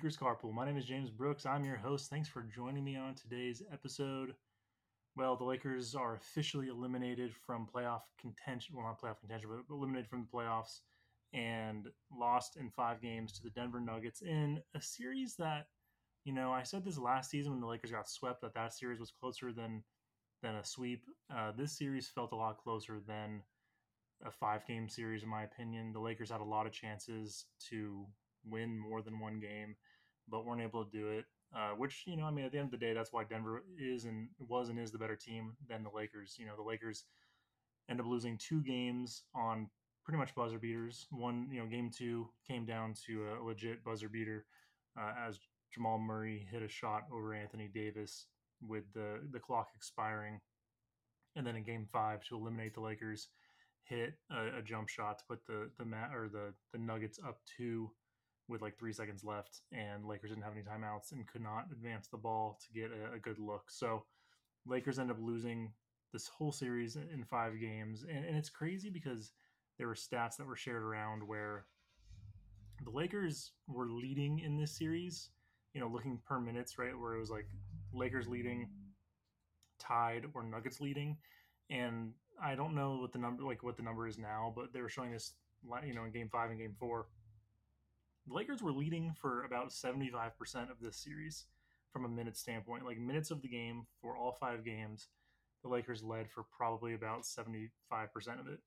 Lakers Carpool. My name is James Brooks. I'm your host. Thanks for joining me on today's episode. Well, the Lakers are officially eliminated from playoff contention. Well, not playoff contention, but eliminated from the playoffs and lost in 5 games to the Denver Nuggets in a series that, I said this last season when the Lakers got swept that series was closer than a sweep. This series felt a lot closer than a 5 game series, in my opinion. The Lakers had a lot of chances to win more than one game, but weren't able to do it. Which, at the end of the day, that's why Denver is and was and is the better team than the Lakers. The Lakers end up losing 2 games on pretty much buzzer beaters. One, game two came down to a legit buzzer beater as Jamal Murray hit a shot over Anthony Davis with the clock expiring. And then in game five, to eliminate the Lakers, hit a jump shot to put the Nuggets up 2 with like 3 seconds left, and Lakers didn't have any timeouts and could not advance the ball to get a good look. So Lakers end up losing this whole series in 5 games, and it's crazy because there were stats that were shared around where the Lakers were leading in this series. Looking per minutes, right, where it was like Lakers leading, tied, or Nuggets leading, and I don't know what the number is now, but they were showing this, in Game Five and Game Four. The Lakers were leading for about 75% of this series from a minute standpoint. Like minutes of the game for all 5 games, the Lakers led for probably about 75% of it.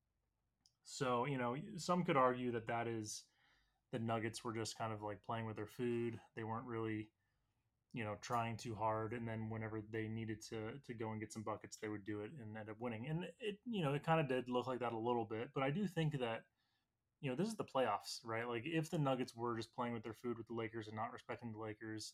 So, some could argue that is the Nuggets were just kind of like playing with their food. They weren't really, trying too hard. And then whenever they needed to go and get some buckets, they would do it and end up winning. And it kind of did look like that a little bit. But I do think that this is the playoffs, right? Like if the Nuggets were just playing with their food with the Lakers and not respecting the Lakers,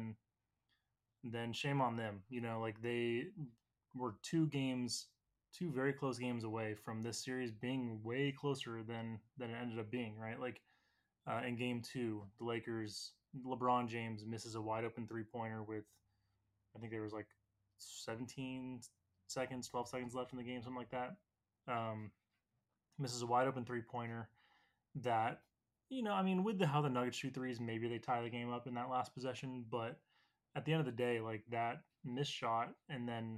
then shame on them. Like they were 2 games, 2 very close games away from this series being way closer than it ended up being, right? Like in game two, the Lakers, LeBron James misses a wide open 3-pointer with, I think there was like 17 seconds, 12 seconds left in the game, something like that. Misses a wide open 3-pointer that, with how the Nuggets shoot threes, maybe they tie the game up in that last possession. But at the end of the day, like that missed shot, and then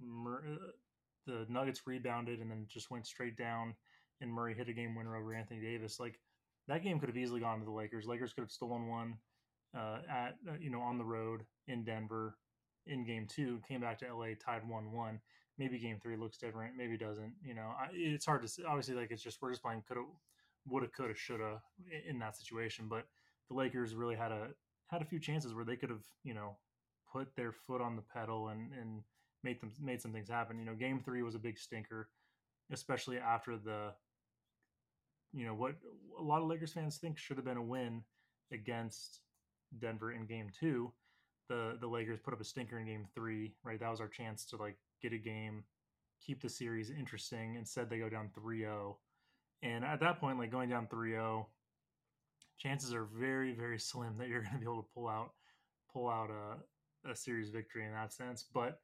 the Nuggets rebounded and then just went straight down, and Murray hit a game winner over Anthony Davis. Like that game could have easily gone to the Lakers. Lakers could have stolen one on the road in Denver in game two, came back to LA, tied 1-1. Maybe game three looks different, maybe doesn't. It's hard to say. Obviously, like we're just playing woulda, coulda, shoulda in that situation. But the Lakers really had a few chances where they could have, put their foot on the pedal and made some things happen. Game three was a big stinker, especially after what a lot of Lakers fans think should have been a win against Denver in game two. The Lakers put up a stinker in game three, right? That was our chance to like get a game, keep the series interesting. Instead, they go down 3-0. And at that point, like going down 3-0, chances are very, very slim that you're going to be able to pull out a series victory in that sense. But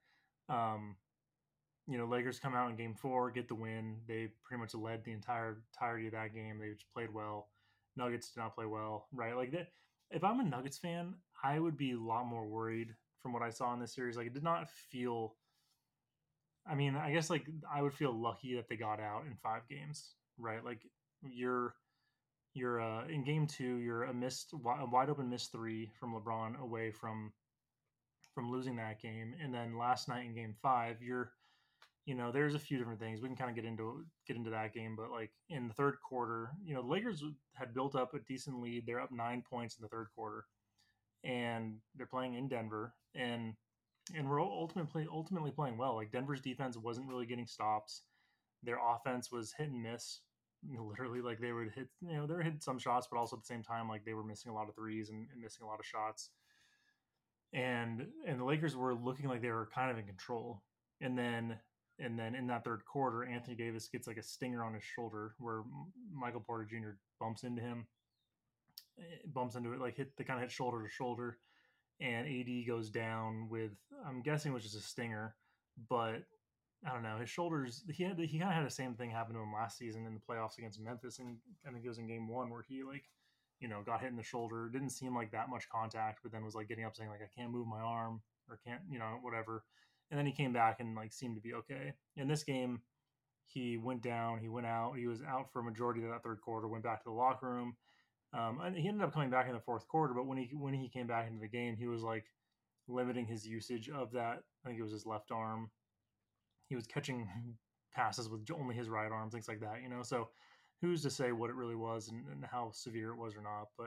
Lakers come out in game four, get the win. They pretty much led the entirety of that game. They just played well. Nuggets did not play well, right? Like that. If I'm a Nuggets fan, I would be a lot more worried from what I saw in this series. Like it did not feel. I mean, I guess like I would feel lucky that they got out in 5 games, right? Like you're in game two, you're a wide open missed three from LeBron away from losing that game, and then last night in game five, there's a few different things we can kind of get into that game, but like in the third quarter, the Lakers had built up a decent lead. They're up 9 points in the third quarter, and they're playing in Denver, and we're ultimately playing well. Like Denver's defense wasn't really getting stops. Their offense was hit and miss. Literally, like they would hit, they were hitting some shots, but also at the same time, like they were missing a lot of threes and missing a lot of shots. And the Lakers were looking like they were kind of in control. And then in that third quarter, Anthony Davis gets like a stinger on his shoulder where Michael Porter Jr. bumps into him, bumps into it, like they kind of hit shoulder to shoulder, and AD goes down with, I'm guessing it was just a stinger, but I don't know, his shoulders. He kind of had the same thing happen to him last season in the playoffs against Memphis, and I think it was in game one where he like, got hit in the shoulder. Didn't seem like that much contact, but then was like getting up saying like I can't move my arm or can't, whatever. And then he came back and like seemed to be okay. In this game, he went down, he went out, he was out for a majority of that third quarter, went back to the locker room. And he ended up coming back in the fourth quarter, but when he came back into the game, he was like limiting his usage of that. I think it was his left arm. He was catching passes with only his right arm, things like that, So who's to say what it really was and how severe it was or not? But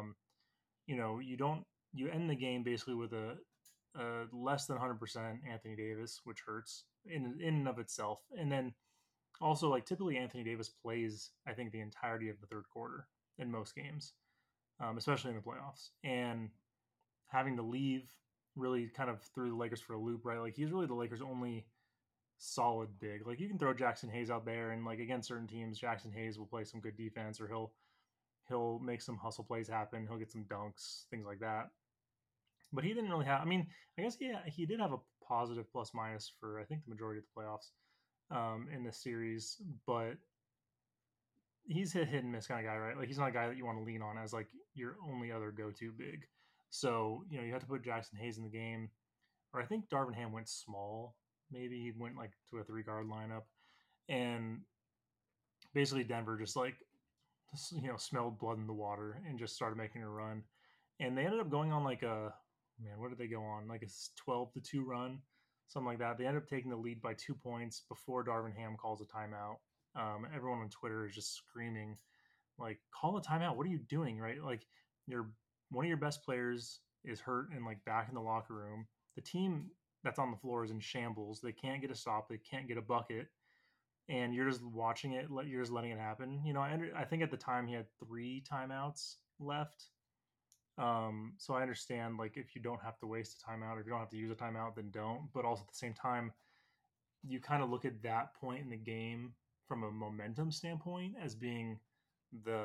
you end the game basically with a less than 100% Anthony Davis, which hurts in and of itself. And then also, like typically Anthony Davis plays, I think, the entirety of the third quarter in most games, especially in the playoffs. And having to leave really kind of threw the Lakers for a loop, right? Like he's really the Lakers' only solid big. Like you can throw Jackson Hayes out there, and like against certain teams, Jackson Hayes will play some good defense, or he'll make some hustle plays happen. He'll get some dunks, things like that. But he didn't really have. I mean, I guess he did have a positive plus minus for I think the majority of the playoffs in this series, but he's hit and miss kind of guy, right? Like he's not a guy that you want to lean on as like your only other go-to big. So you have to put Jackson Hayes in the game, or I think Darvin Ham went small. Maybe he went like to a 3-guard lineup, and basically Denver just like smelled blood in the water and just started making a run, and they ended up going on like a what did they go on, like a 12-2 run, something like that. They ended up taking the lead by 2 points before Darvin Ham calls a timeout. Everyone on Twitter is just screaming like, call a timeout, what are you doing, right? Like one of your best players is hurt and like back in the locker room. The team that's on the floor is in shambles. They can't get a stop, they can't get a bucket, and you're just watching it, you're just letting it happen. I think at the time he had 3 timeouts left. So I understand like if you don't have to waste a timeout or if you don't have to use a timeout, then don't. But also at the same time, you kind of look at that point in the game from a momentum standpoint as being the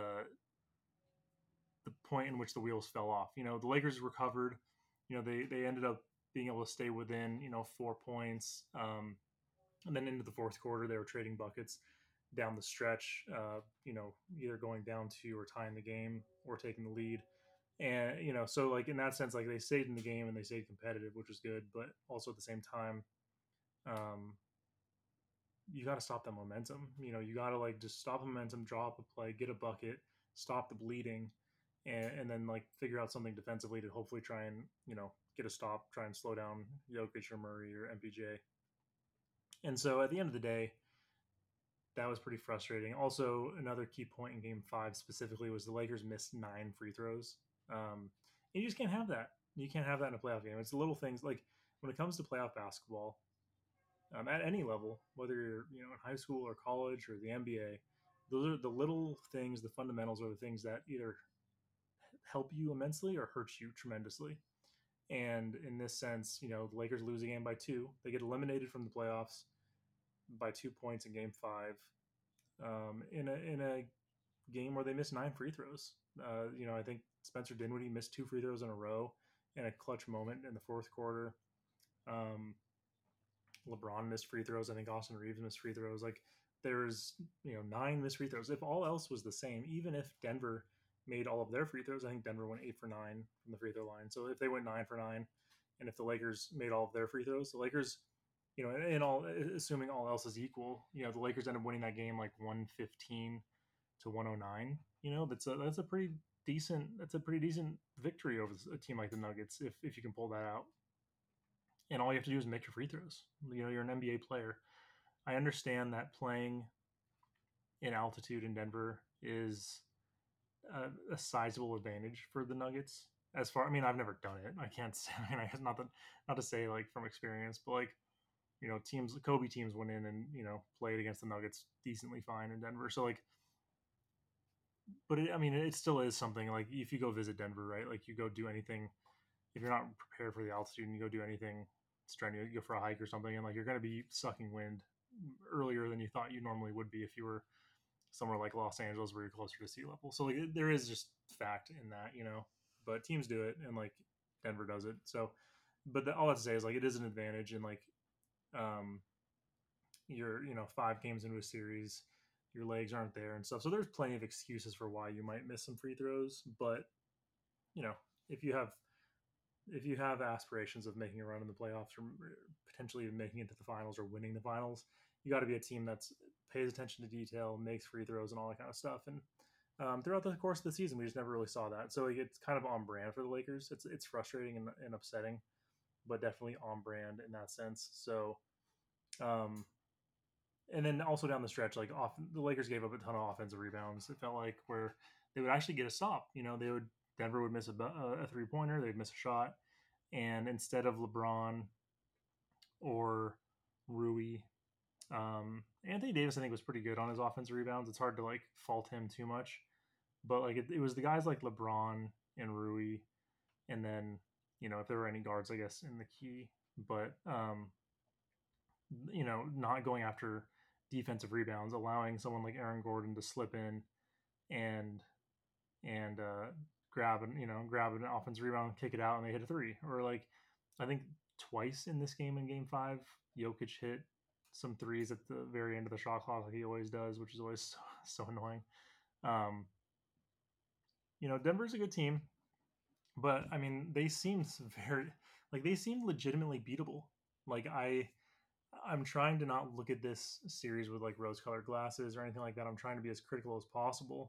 point in which the wheels fell off. The Lakers recovered. They ended up being able to stay within 4 points, and then into the fourth quarter they were trading buckets down the stretch. Either going down 2 or tying the game or taking the lead. And so like in that sense, like they stayed in the game and they stayed competitive, which was good. But also at the same time, you got to stop that momentum. You got to like just stop the momentum, drop a play, get a bucket, stop the bleeding, and then like figure out something defensively to hopefully try and get a stop, try and slow down Jokic or Murray or MPJ. And so at the end of the day, that was pretty frustrating. Also, another key point in Game 5 specifically was the Lakers missed 9 free throws. And you just can't have that. You can't have that in a playoff game. It's the little things like when it comes to playoff basketball, at any level, whether you're in high school or college or the NBA, those are the little things. The fundamentals are the things that either help you immensely or hurt you tremendously. And in this sense, the Lakers lose a game by 2. They get eliminated from the playoffs by 2 points in Game 5. In a game where they missed 9 free throws. I think Spencer Dinwiddie missed 2 free throws in a row in a clutch moment in the fourth quarter. LeBron missed free throws. I think Austin Reeves missed free throws. Like there's 9 missed free throws. If all else was the same, even if Denver made all of their free throws, I think Denver went 8 for 9 from the free throw line. So if they went 9 for 9, and if the Lakers made all of their free throws, the Lakers, in all, assuming all else is equal, the Lakers end up winning that game like 115 to 109. That's a pretty decent victory over a team like the Nuggets if you can pull that out. And all you have to do is make your free throws. You're an NBA player. I understand that playing in altitude in Denver is a sizable advantage for the Nuggets. I've never done it. I can't say. Not to say like from experience, but like teams, Kobe teams went in and played against the Nuggets decently fine in Denver. So like, but it still is something. Like if you go visit Denver, right? Like you go do anything. If you're not prepared for the altitude and you go do anything strenuous, you go for a hike or something, and like you're going to be sucking wind earlier than you thought you normally would be if you were somewhere like Los Angeles where you're closer to sea level. So like there is just fact in that, but teams do it and like Denver does it. So, but all that to say is like it is an advantage, and like you're 5 games into a series, your legs aren't there and stuff. So there's plenty of excuses for why you might miss some free throws. But you know, if you have aspirations of making a run in the playoffs or potentially even making it to the finals or winning the finals, you got to be a team that's pays attention to detail, makes free throws, and all that kind of stuff. And throughout the course of the season, we just never really saw that. So it's kind of on brand for the Lakers. It's frustrating and upsetting, but definitely on brand in that sense. So, and then also down the stretch, like often the Lakers gave up a ton of offensive rebounds. It felt like where they would actually get a stop. Denver would miss a 3-pointer, they'd miss a shot, and instead of LeBron or Rui, Anthony Davis I think was pretty good on his offensive rebounds. It's hard to like fault him too much, but like it was the guys like LeBron and Rui, and then if there were any guards, I guess in the key, but not going after defensive rebounds, allowing someone like Aaron Gordon to slip in and grab an offensive rebound, kick it out, and they hit a three. Or like I think twice in this game, in Game 5, Jokic hit some threes at the very end of the shot clock, like he always does, which is always so annoying. Denver's a good team, but I mean they seem legitimately beatable. Like I'm trying to not look at this series with like rose-colored glasses or anything like that. I'm trying to be as critical as possible.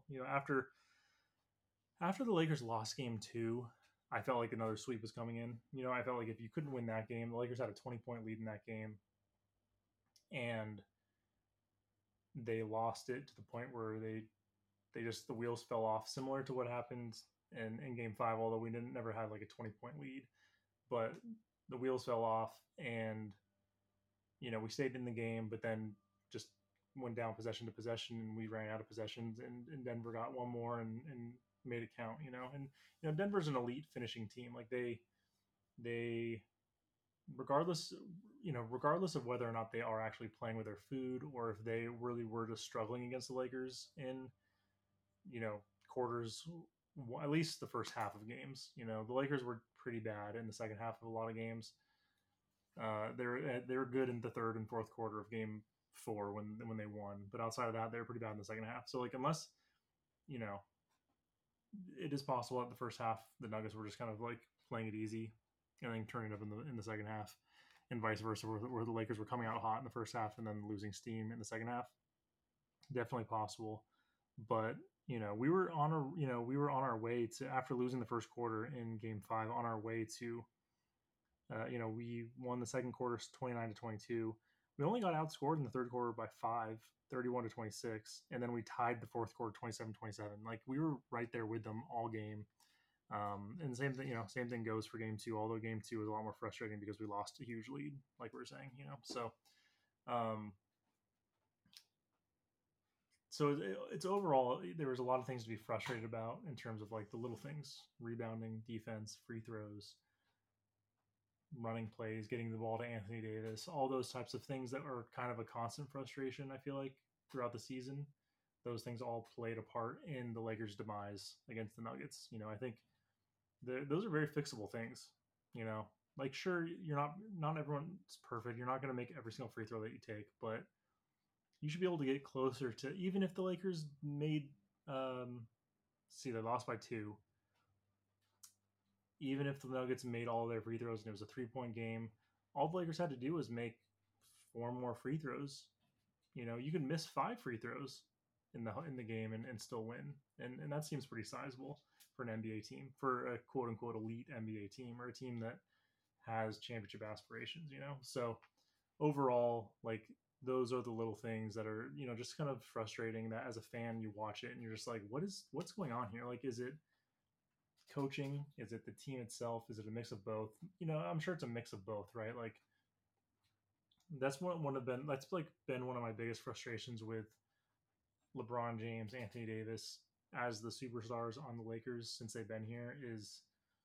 After the Lakers lost Game 2, I felt like another sweep was coming in. I felt like if you couldn't win that game, the Lakers had a 20-point lead in that game, and they lost it to the point where the wheels fell off, similar to what happened in Game 5. Although we never had like a 20-point lead, but the wheels fell off, and we stayed in the game, but then just went down possession to possession, and we ran out of possessions, and Denver got one more and made it count. And Denver's an elite finishing team. Like they regardless of whether or not they are actually playing with their food, or if they really were just struggling against the Lakers in quarters, at least the first half of games. The Lakers were pretty bad in the second half of a lot of games. They were good in the third and fourth quarter of Game 4 when they won, but outside of that, they were pretty bad in the second half. So like unless it is possible that the first half the Nuggets were just kind of like playing it easy and then turning it up in the second half, and vice versa, where the Lakers were coming out hot in the first half and then losing steam in the second half. Definitely possible, but we were on our way to, after losing the first quarter in Game 5, on our way to we won the second quarter 29-22. We only got outscored in the third quarter by 5, 31-26, and then we tied the fourth quarter 27-27. Like we were right there with them all game. And the same thing goes for Game 2. Although Game 2 was a lot more frustrating because we lost a huge lead, like we were saying. So it's overall, there was a lot of things to be frustrated about in terms of like the little things: rebounding, defense, free throws, running plays, getting the ball to Anthony Davis, all those types of things that are kind of a constant frustration, I feel like, throughout the season. Those things all played a part in the Lakers' demise against the Nuggets. I think those are very fixable things. Like sure, not everyone's perfect. You're not going to make every single free throw that you take, but you should be able to get closer to, even if the Lakers made, they lost by 2. Even if the Nuggets made all their free throws and it was a 3-point game, all the Lakers had to do was make 4 more free throws. You could miss 5 free throws in the game and still win, and that seems pretty sizable for an NBA team, for a quote unquote elite NBA team, or a team that has championship aspirations. So overall, like those are the little things that are just kind of frustrating, that as a fan you watch it and you're just like, what's going on here? Like, is it coaching? Is it the team itself? Is it a mix of both? I'm sure it's a mix of both, right? Like that's been one of my biggest frustrations with LeBron James, Anthony Davis as the superstars on the Lakers since they've been here, is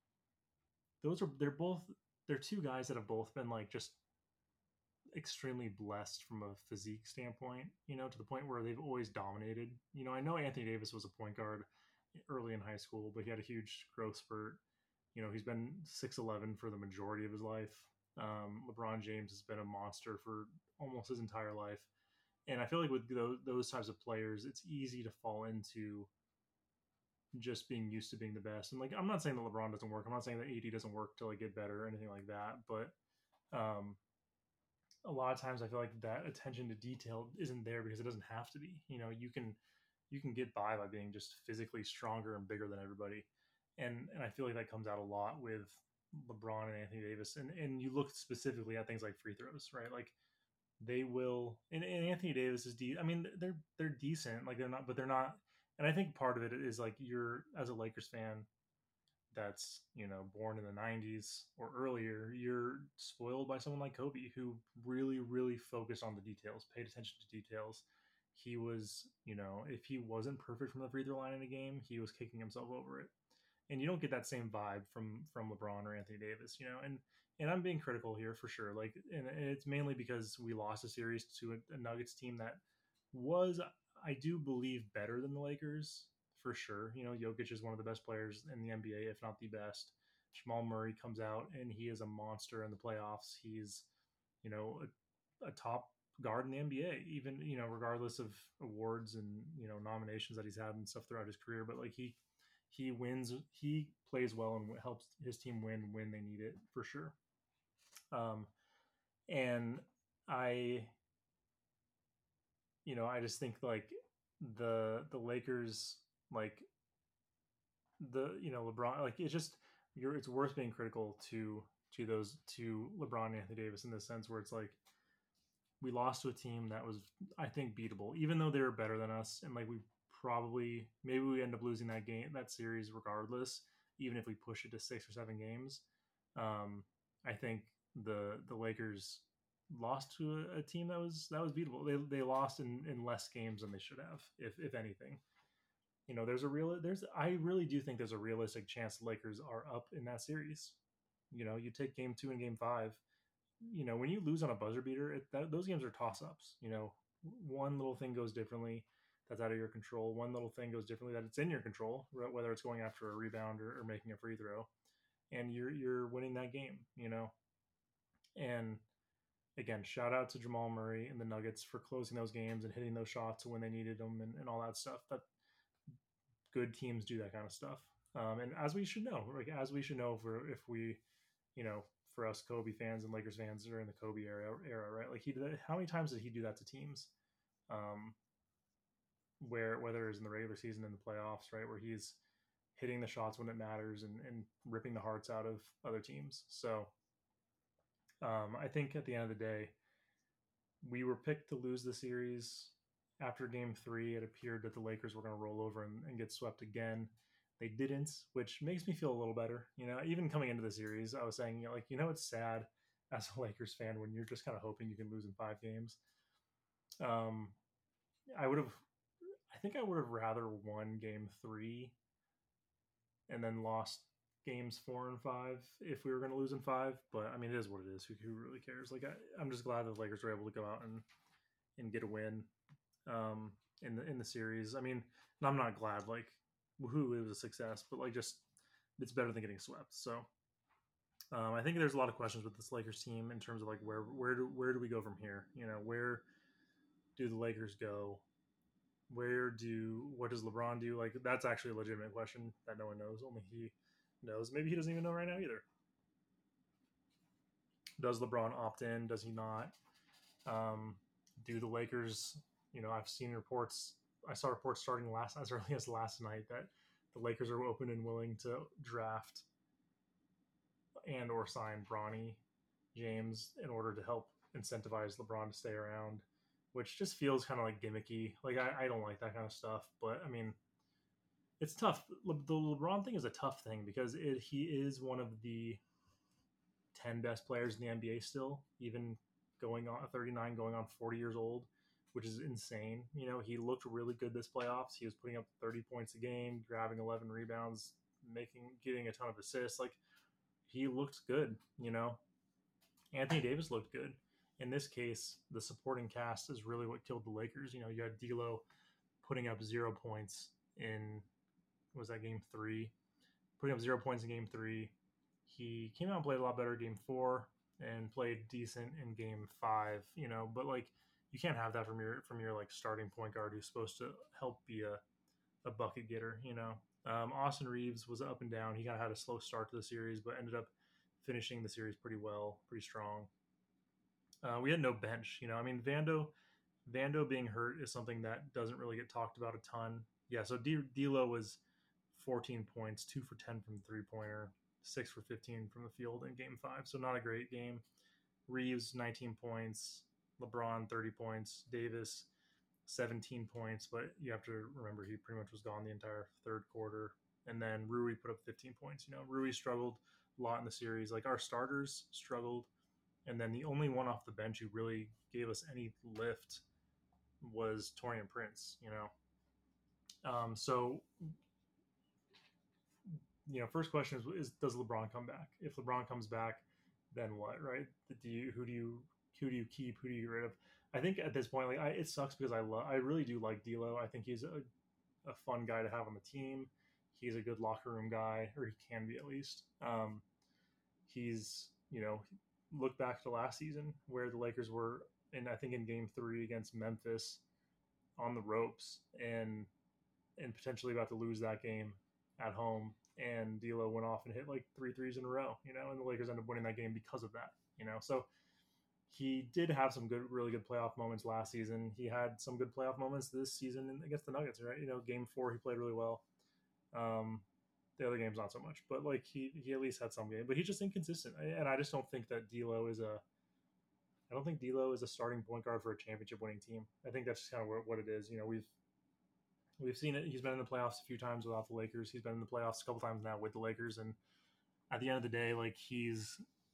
they're two guys that have both been like just extremely blessed from a physique standpoint, to the point where they've always dominated. I know Anthony Davis was a point guard early in high school, but he had a huge growth spurt. He's been 6'11" for the majority of his life. LeBron James has been a monster for almost his entire life. And I feel like with those types of players, it's easy to fall into just being used to being the best. And like, I'm not saying that LeBron doesn't work. I'm not saying that AD doesn't work to like get better or anything like that. But um, a lot of times I feel like that attention to detail isn't there because it doesn't have to be. You can get by being just physically stronger and bigger than everybody. And I feel like that comes out a lot with LeBron and Anthony Davis. And you look specifically at things like free throws, right? Like they will and Anthony Davis is I mean they're decent, like they're not, but they're not. And I think part of it is like you're, as a Lakers fan that's, born in the 90s or earlier, you're spoiled by someone like Kobe, who really focused on the details, paid attention to details. He was, if he wasn't perfect from the free throw line in a game, he was kicking himself over it. And you don't get that same vibe from LeBron or Anthony Davis, and I'm being critical here for sure. Like, and it's mainly because we lost a series to a Nuggets team that was, I do believe, better than the Lakers for sure. Jokic is one of the best players in the NBA, if not the best. Jamal Murray comes out and he is a monster in the playoffs. He's, a top guard in the NBA, even, regardless of awards and, nominations that he's had and stuff throughout his career. But like he wins, he plays well and helps his team win when they need it for sure. And I, I just think like the Lakers, like LeBron, like it's just it's worth being critical to those to LeBron and Anthony Davis in the sense where it's like we lost to a team that was, I think, beatable, even though they were better than us, and like we probably, maybe we end up losing that series regardless, even if we push it to 6 or 7 games. I think the Lakers lost to a team that was beatable. They lost in less games than they should have, if anything. I really do think there's a realistic chance the Lakers are up in that series. You take game 2 and game 5. When you lose on a buzzer beater, those games are toss ups. One little thing goes differently that's out of your control. One little thing goes differently that it's in your control, whether it's going after a rebound or making a free throw, and you're winning that game. And again, shout out to Jamal Murray and the Nuggets for closing those games and hitting those shots when they needed them, and all that stuff. That good teams do that kind of stuff. And as we should know, if we, for us Kobe fans and Lakers fans during the Kobe era, right? Like he did that, how many times did he do that to teams? Where whether it's in the regular season, in the playoffs, right, where he's hitting the shots when it matters and ripping the hearts out of other teams. So I think at the end of the day, we were picked to lose the series. After game 3, it appeared that the Lakers were going to roll over and get swept again. They didn't, which makes me feel a little better. Even coming into the series, I was saying, it's sad as a Lakers fan when you're just kind of hoping you can lose in 5 games. I think I would have rather won game 3 and then lost games 4 and 5 if we were going to lose in 5. But I mean, it is what it is. Who really cares? Like, I'm just glad that the Lakers were able to go out and get a win in the series. I mean, I'm not glad like woohoo, it was a success, but like just it's better than getting swept. So I think there's a lot of questions with this Lakers team in terms of like where do we go from here? Where do the Lakers go? What does LeBron do? Like that's actually a legitimate question that no one knows. Only he knows. Maybe he doesn't even know right now either. Does LeBron opt in? Does he not? Do the Lakers? I've seen reports. I saw reports starting as early as last night that the Lakers are open and willing to draft and or sign Bronny James in order to help incentivize LeBron to stay around, which just feels kind of like gimmicky. Like I don't like that kind of stuff, but I mean, it's tough. The LeBron thing is a tough thing because he is one of the 10 best players in the NBA still, even going on 39, going on 40 years old, which is insane. He looked really good this playoffs. He was putting up 30 points a game, grabbing 11 rebounds, getting a ton of assists. Like he looked good. Anthony Davis looked good. In this case, the supporting cast is really what killed the Lakers. You had D'Lo putting up 0 points in, was that game 3? Putting up 0 points in game 3. He came out and played a lot better game 4 and played decent in game 5. But like you can't have that from your like starting point guard who's supposed to help be a bucket getter. Austin Reeves was up and down. He kind of had a slow start to the series, but ended up finishing the series pretty well, pretty strong. We had no bench. I mean, Vando being hurt is something that doesn't really get talked about a ton. Yeah, so D'Lo was 14 points, 2 for 10 from the three pointer, 6 for 15 from the field in Game 5. So not a great game. Reeves 19 points, LeBron 30 points, Davis 17 points, but you have to remember he pretty much was gone the entire third quarter. And then Rui put up 15 points. Rui struggled a lot in the series. Like our starters struggled, and then the only one off the bench who really gave us any lift was Taurean Prince. So first question is does LeBron come back? If LeBron comes back, then what? Right? Who do you keep? Who do you get rid of? I think at this point, like it sucks because I really do like D'Lo. I think he's a fun guy to have on the team. He's a good locker room guy, or he can be at least. He's look back to last season where the Lakers were, I think in Game 3 against Memphis, on the ropes and potentially about to lose that game at home. And D'Lo went off and hit like 3 threes in a row, and the Lakers ended up winning that game because of that, So he did have some really good playoff moments last season. He had some good playoff moments this season against the Nuggets, right? Game 4 he played really well. The other games not so much, but like he at least had some game. But he's just inconsistent, and I just don't think that I don't think D'Lo is a starting point guard for a championship winning team. I think that's just kind of what it is. We've seen it. He's been in the playoffs a few times without the Lakers. He's been in the playoffs a couple times now with the Lakers, and at the end of the day, like he's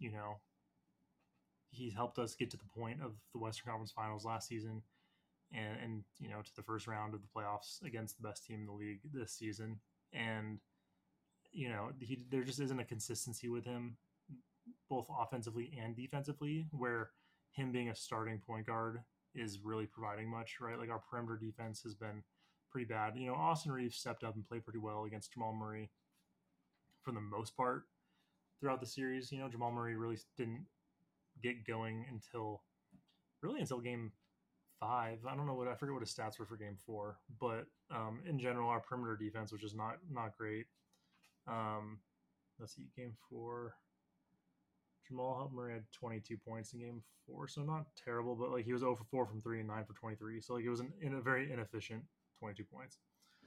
helped us get to the point of the Western Conference Finals last season, and to the first round of the playoffs against the best team in the league this season. And there just isn't a consistency with him, both offensively and defensively, where him being a starting point guard is really providing much, right? Like our perimeter defense has been pretty bad. Austin Reeves stepped up and played pretty well against Jamal Murray for the most part throughout the series. Jamal Murray really didn't get going until Game 5. I forget what his stats were for Game 4, but in general, our perimeter defense was just not great. Let's see, Game 4. Jamal Murray had 22 points in Game 4, so not terrible, but like he was 0 for 4 from 3 and 9 for 23. So like it was in a very inefficient 22 points.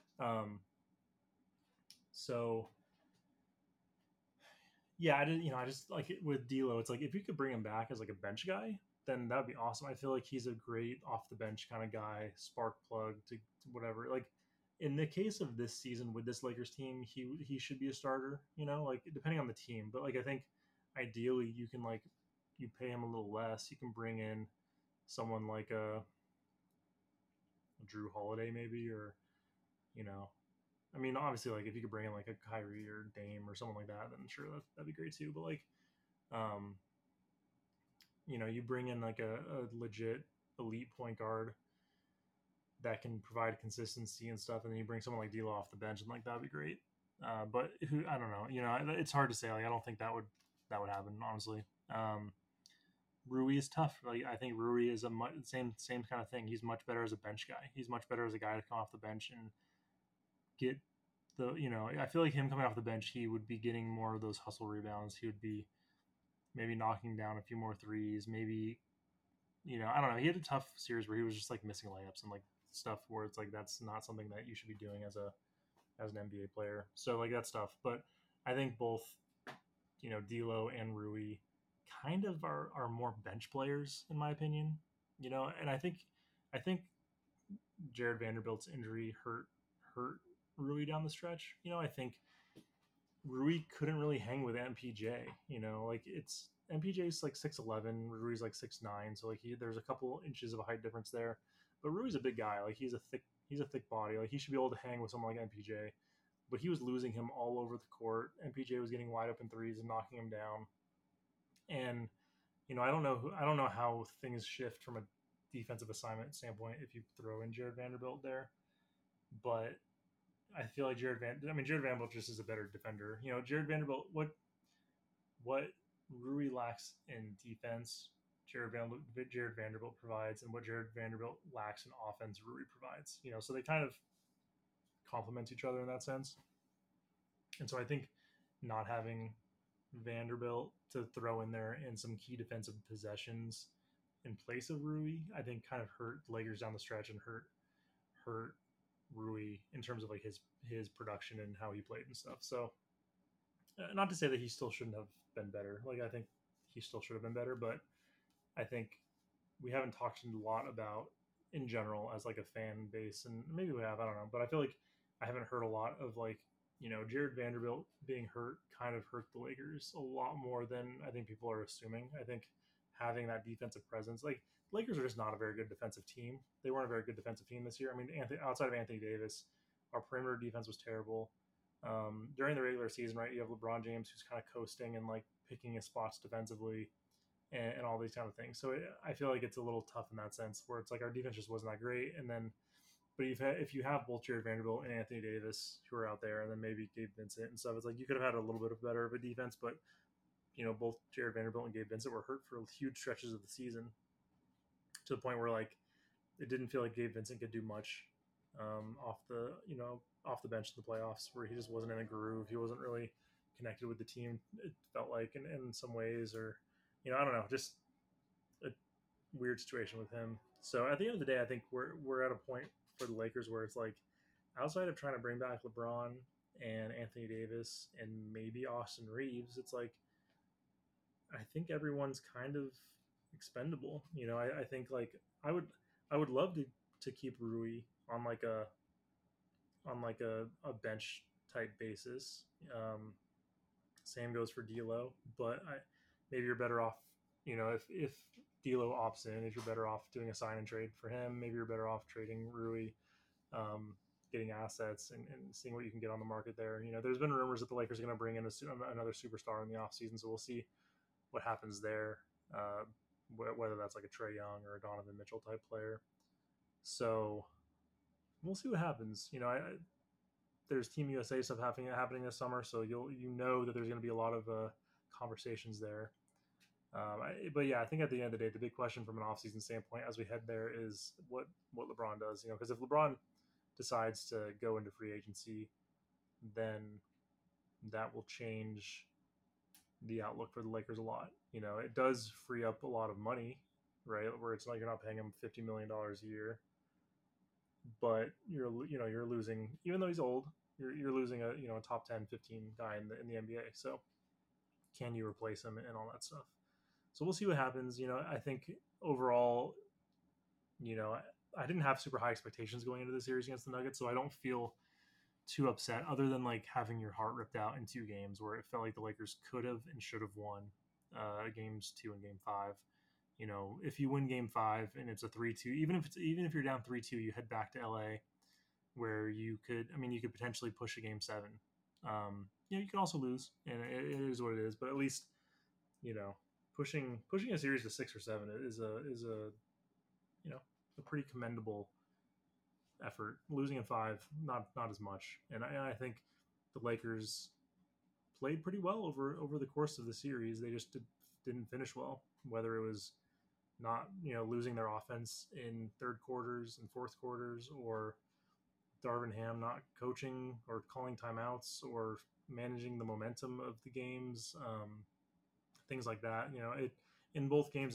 So yeah, I just like it with D'Lo. It's like if you could bring him back as like a bench guy, then that would be awesome. I feel like he's a great off the bench kind of guy, spark plug to whatever. Like in the case of this season with this Lakers team, he should be a starter. Like depending on the team, but like I think ideally you can you pay him a little less. You can bring in someone like a Drew Holiday maybe, or I mean obviously like if you could bring in like a Kyrie or Dame or someone like that, then sure that'd be great too. But like you bring in like a legit elite point guard that can provide consistency and stuff, and then you bring someone like D'Lo off the bench, and like that'd be great. But I don't know. It's hard to say. Like I don't think that would happen, honestly. Rui is tough. Like I think Rui is same kind of thing. He's much better as a bench guy. He's much better as a guy to come off the bench and get the. I feel like him coming off the bench, he would be getting more of those hustle rebounds. He would be maybe knocking down a few more threes. Maybe I don't know. He had a tough series where he was just like missing layups and like stuff where it's like that's not something that you should be doing as an NBA player. So like that stuff. But I think both D'Lo and Rui kind of are more bench players in my opinion. And I think Jared Vanderbilt's injury hurt Rui down the stretch. I think Rui couldn't really hang with MPJ. Like it's MPJ's like 6'11", Rui's like 6'9", so like there's a couple inches of a height difference there. But Rui's a big guy. Like he's a thick body. Like he should be able to hang with someone like MPJ. But he was losing him all over the court. MPJ was getting wide open threes and knocking him down. And I don't know how things shift from a defensive assignment standpoint if you throw in Jared Vanderbilt there, but I feel like Jared Vanderbilt just is a better defender. Jared Vanderbilt, what Rui lacks in defense, Jared Vanderbilt provides and what Jared Vanderbilt lacks in offense, Rui provides. So they kind of complement each other in that sense. And so I think not having Vanderbilt to throw in there in some key defensive possessions in place of Rui, I think kind of hurt the Lakers down the stretch and hurt Rui in terms of like his production and how he played and stuff. So not to say that he still shouldn't have been better. Like I think he still should have been better, but I think we haven't talked a lot about in general as like a fan base, and maybe we have, I don't know, but I feel like I haven't heard a lot of like Jared Vanderbilt being hurt kind of hurt the Lakers a lot more than I think people are assuming. I think having that defensive presence, like the Lakers are just not a very good defensive team. They weren't a very good defensive team this year. I mean, outside of Anthony Davis, our perimeter defense was terrible. During the regular season, right, you have LeBron James who's kind of coasting and like picking his spots defensively and all these kind of things. So I feel like it's a little tough in that sense where it's like our defense just wasn't that great. And then, but if you have both Jared Vanderbilt and Anthony Davis who are out there, and then maybe Gabe Vincent and stuff, it's like you could have had a little bit of better of a defense, but both Jared Vanderbilt and Gabe Vincent were hurt for huge stretches of the season to the point where like it didn't feel like Gabe Vincent could do much off the bench in the playoffs, where he just wasn't in a groove. He wasn't really connected with the team. It felt like in some ways, or I don't know, just a weird situation with him. So at the end of the day, I think we're at a point for the Lakers where it's like outside of trying to bring back LeBron and Anthony Davis and maybe Austin Reeves, it's like I think everyone's kind of expendable. I think like I would love to keep Rui on like a bench type basis. Same goes for D'Lo, but maybe you're better off. If D'Lo opts in, if you're better off doing a sign and trade for him, maybe you're better off trading Rui, getting assets and seeing what you can get on the market there. There's been rumors that the Lakers are going to bring in another superstar in the offseason, so we'll see what happens there. Whether that's like a Trae Young or a Donovan Mitchell type player. So we'll see what happens. There's Team USA stuff happening this summer, so that there's going to be a lot of conversations there. But yeah, I think at the end of the day, the big question from an offseason standpoint as we head there is what LeBron does. Because if LeBron decides to go into free agency, then that will change the outlook for the Lakers a lot. It does free up a lot of money, right? Where it's like you're not paying him $50 million a year, but you're losing, even though he's old, you're losing a top 10, 15 guy in the NBA. So can you replace him and all that stuff? So we'll see what happens. I think overall, I didn't have super high expectations going into the series against the Nuggets, so I don't feel too upset, other than like having your heart ripped out in two games where it felt like the Lakers could have and should have won games 2 and game 5. If you win game 5 and it's a 3-2, even if you're down 3-2, you head back to LA where you could potentially push a game 7. You can also lose, and it is what it is, but at least pushing a series to 6 or 7 is a pretty commendable effort. Losing in 5, not as much. And I think the Lakers played pretty well over the course of the series. They just didn't finish well, whether it was not losing their offense in third quarters and fourth quarters, or Darvin Ham not coaching or calling timeouts or managing the momentum of the games, things like that. In both games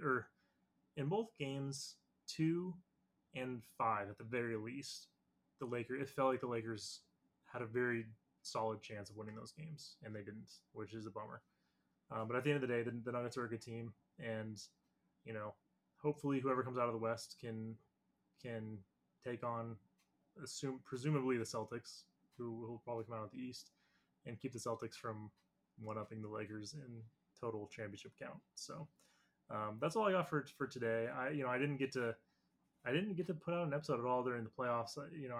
2 and 5 at the very least, it felt like the Lakers had a very solid chance of winning those games, and they didn't, which is a bummer. But at the end of the day, the Nuggets are a good team, and hopefully whoever comes out of the West can take on presumably the Celtics, who will probably come out of the East, and keep the Celtics from one-upping the Lakers in total championship count. So that's all I got for today. I didn't get to put out an episode at all during the playoffs.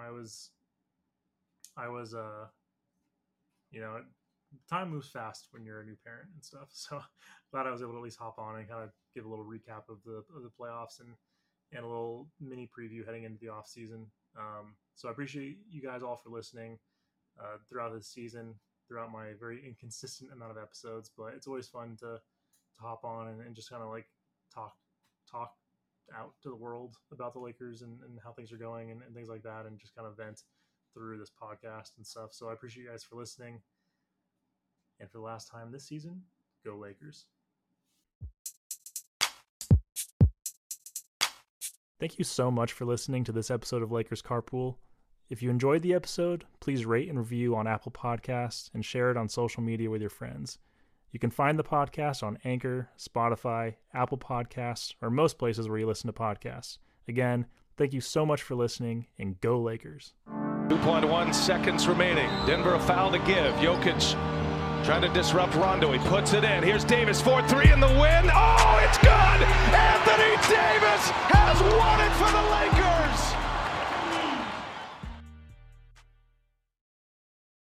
Time moves fast when you're a new parent and stuff. So glad I was able to at least hop on and kind of give a little recap of the playoffs and a little mini preview heading into the off season. So I appreciate you guys all for listening throughout this season, throughout my very inconsistent amount of episodes, but it's always fun to hop on and just kind of like talk out to the world about the Lakers and how things are going and things like that, and just kind of vent through this podcast and stuff. So I appreciate you guys for listening. And for the last time this season, go Lakers. Thank you so much for listening to this episode of Lakers Carpool. If you enjoyed the episode, please rate and review on Apple Podcasts and share it on social media with your friends. You can find the podcast on Anchor, Spotify, Apple Podcasts, or most places where you listen to podcasts. Again, thank you so much for listening, and go Lakers. 2.1 seconds remaining. Denver a foul to give. Jokic trying to disrupt Rondo. He puts it in. Here's Davis, 4-3 in the win. Oh, it's